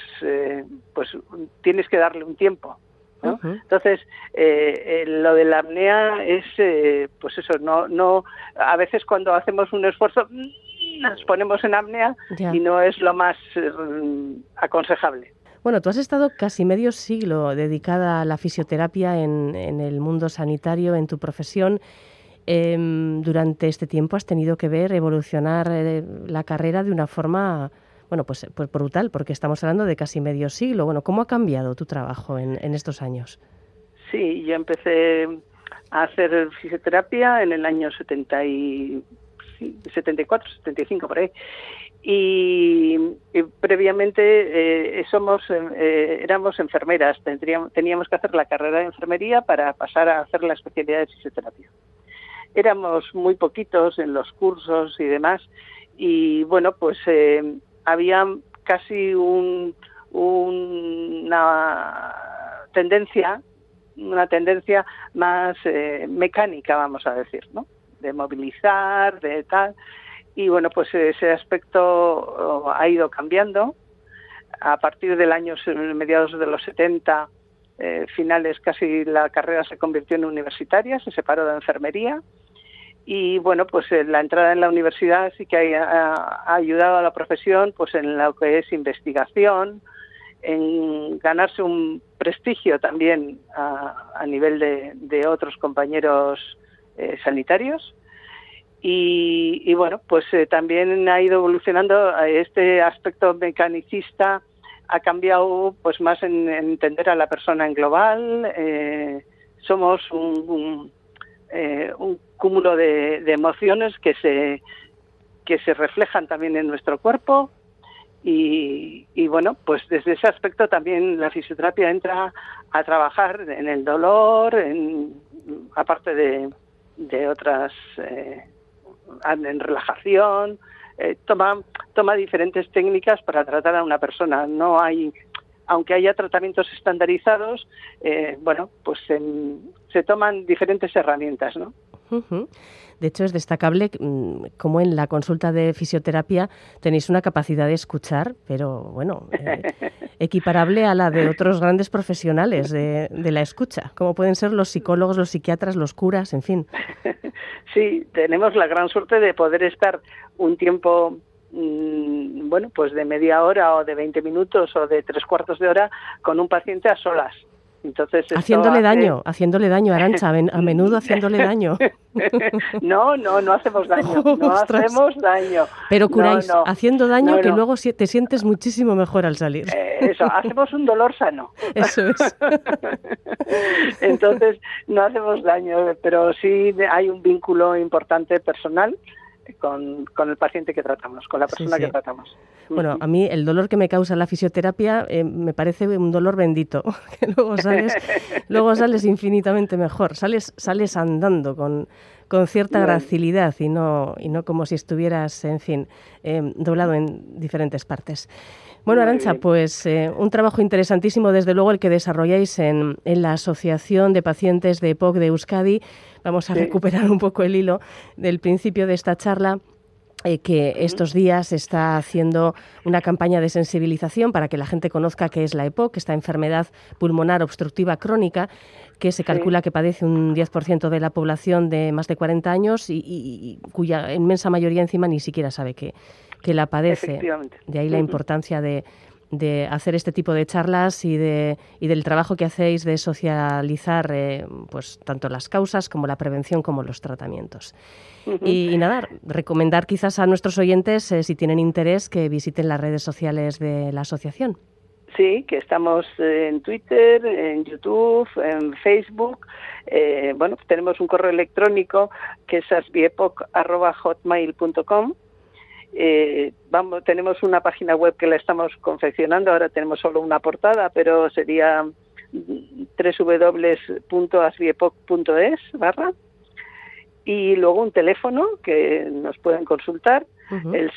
tienes que darle un tiempo, ¿no? Entonces, lo de la apnea es, pues eso, no a veces cuando hacemos un esfuerzo nos ponemos en apnea y no es lo más aconsejable. Bueno, tú has estado casi medio siglo dedicada a la fisioterapia en el mundo sanitario, en tu profesión. Durante este tiempo has tenido que ver evolucionar la carrera de una forma, bueno, pues brutal, porque estamos hablando de casi medio siglo. Bueno, ¿cómo ha cambiado tu trabajo en estos años? Sí, yo empecé a hacer fisioterapia en el año 74, 75 por ahí. Y previamente éramos enfermeras, teníamos que hacer la carrera de enfermería para pasar a hacer la especialidad de fisioterapia. Éramos muy poquitos en los cursos y demás, y bueno, pues había casi una tendencia más mecánica, vamos a decir, ¿no? De movilizar, de tal. Y bueno, pues ese aspecto ha ido cambiando. A partir del año mediados de los 70, finales, casi la carrera se convirtió en universitaria, se separó de enfermería. Y bueno, pues la entrada en la universidad sí que ha ayudado a la profesión pues en lo que es investigación, en ganarse un prestigio también a nivel de otros compañeros sanitarios. Y bueno, pues también ha ido evolucionando este aspecto mecanicista, ha cambiado pues más en entender a la persona en global. Somos un cúmulo de emociones que se reflejan también en nuestro cuerpo y bueno, pues desde ese aspecto también la fisioterapia entra a trabajar en el dolor, aparte de otras, en relajación, toma diferentes técnicas para tratar a una persona. No hay, aunque haya tratamientos estandarizados, bueno, pues se toman diferentes herramientas, ¿no? Uh-huh. De hecho, es destacable como en la consulta de fisioterapia tenéis una capacidad de escuchar, pero bueno, equiparable a la de otros grandes profesionales de la escucha, como pueden ser los psicólogos, los psiquiatras, los curas, en fin. Sí, tenemos la gran suerte de poder estar un tiempo, bueno, pues de media hora o de 20 minutos o de 3/4 de hora con un paciente a solas. Entonces haciéndole daño, Arantxa, a menudo haciéndole daño. No hacemos daño, hacemos daño. Pero curáis, haciendo daño que luego te sientes muchísimo mejor al salir. Eso, hacemos un dolor sano. Eso es. Entonces, no hacemos daño, pero sí hay un vínculo importante personal con el paciente que tratamos, con la persona que tratamos. Bueno, a mí el dolor que me causa la fisioterapia me parece un dolor bendito, que luego sales infinitamente mejor, sales andando con cierta gracilidad y no como si estuvieras, en fin, doblado en diferentes partes. Bueno, Arantxa, pues un trabajo interesantísimo, desde luego, el que desarrolláis en la Asociación de Pacientes de EPOC de Euskadi. Vamos a recuperar un poco el hilo del principio de esta charla, que estos días está haciendo una campaña de sensibilización para que la gente conozca qué es la EPOC, esta enfermedad pulmonar obstructiva crónica, que se calcula que padece un 10% de la población de más de 40 años y cuya inmensa mayoría encima ni siquiera sabe que la padece. De ahí la importancia de hacer este tipo de charlas y del trabajo que hacéis de socializar pues tanto las causas como la prevención como los tratamientos. Y nada, recomendar quizás a nuestros oyentes, si tienen interés, que visiten las redes sociales de la asociación. Sí, que estamos en Twitter, en YouTube, en Facebook. Bueno, tenemos un correo electrónico que es asbiepoc@hotmail.com. Tenemos una página web que la estamos confeccionando, ahora tenemos solo una portada, pero sería www.asbiepoc.es/ y luego un teléfono que nos pueden consultar, el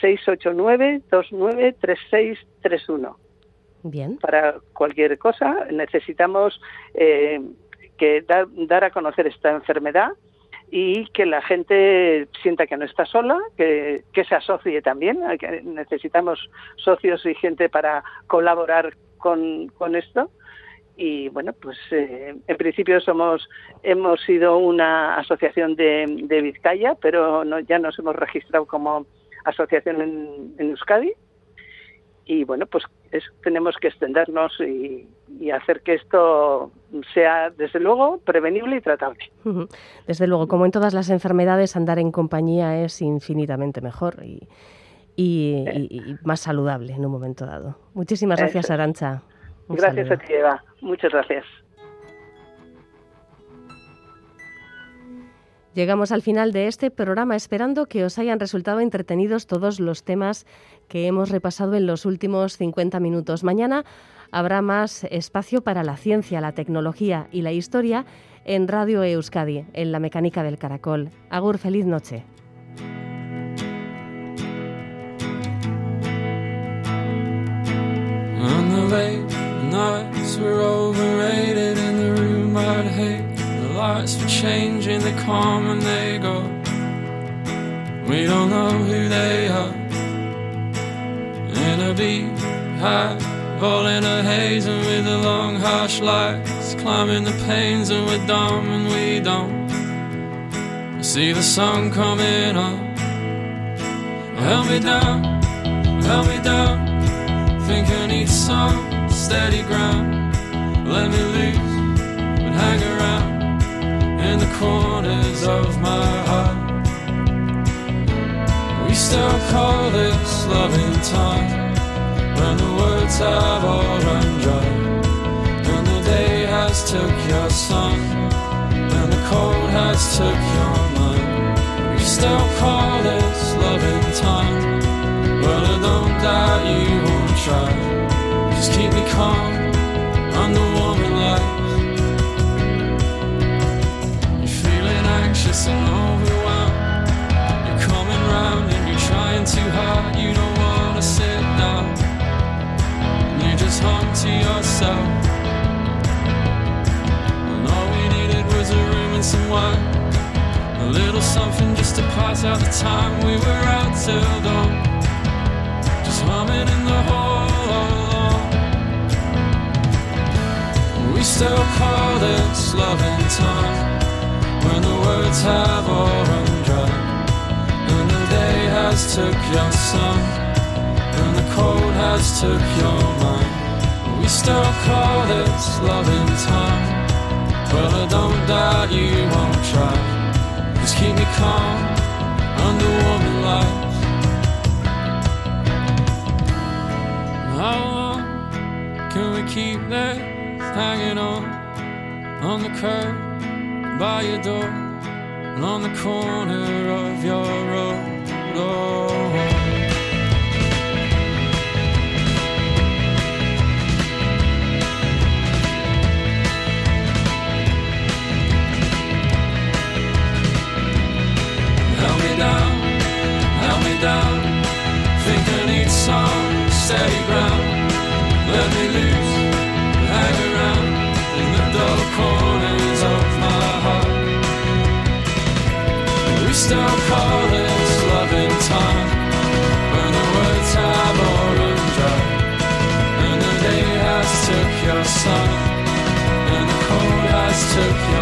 689-293631. Bien. Para cualquier cosa necesitamos dar a conocer esta enfermedad y que la gente sienta que no está sola, que se asocie también. Necesitamos socios y gente para colaborar con esto. Y bueno, pues en principio hemos sido una asociación de Vizcaya, pero ya nos hemos registrado como asociación en Euskadi. Y bueno, pues tenemos que extendernos y hacer que esto sea, desde luego, prevenible y tratable. Desde luego, como en todas las enfermedades, andar en compañía es infinitamente mejor y más saludable en un momento dado. Muchísimas gracias, Arantxa. Gracias a ti, Eva. Muchas gracias. Llegamos al final de este programa, esperando que os hayan resultado entretenidos todos los temas que hemos repasado en los últimos 50 minutos. Mañana habrá más espacio para la ciencia, la tecnología y la historia en Radio Euskadi, en La Mecánica del Caracol. Agur, feliz noche. Nights were overrated in the room I'd hate. The lights were changing, they come and they go. We don't know who they are. In a beehive, all in a haze and with the long harsh lights, climbing the panes and we're dumb and we don't see the sun coming up. Help me down, think I need some steady ground. Let me loose, but hang around in the corners of my heart. We still call this loving time, when the words have all run dry, and the day has took your sun, and the cold has took your mind. We still call this loving time, but I don't doubt you won't try. Just keep me calm under warming lights. You're feeling anxious and overwhelmed, you're coming round and you're trying too hard. You don't want to sit down, you just hum to yourself. And all we needed was a room and some wine, a little something just to pass out the time. We were out till dawn, just humming in the hall all along. We still call this loving time, when the words have all run dry, and the day has took your sun, and the cold has took your mind. We still call this loving time, but I don't doubt you won't try. Just keep me calm under warming lights. How long can we keep this hanging on the curb by your door, and on the corner of your road? Oh. Help me down, think I need some steady ground. Let me loose, hang around in the dull corners of my heart. We still call this loving time, when the words have all run dry, and the day has took your sun, and the cold has took your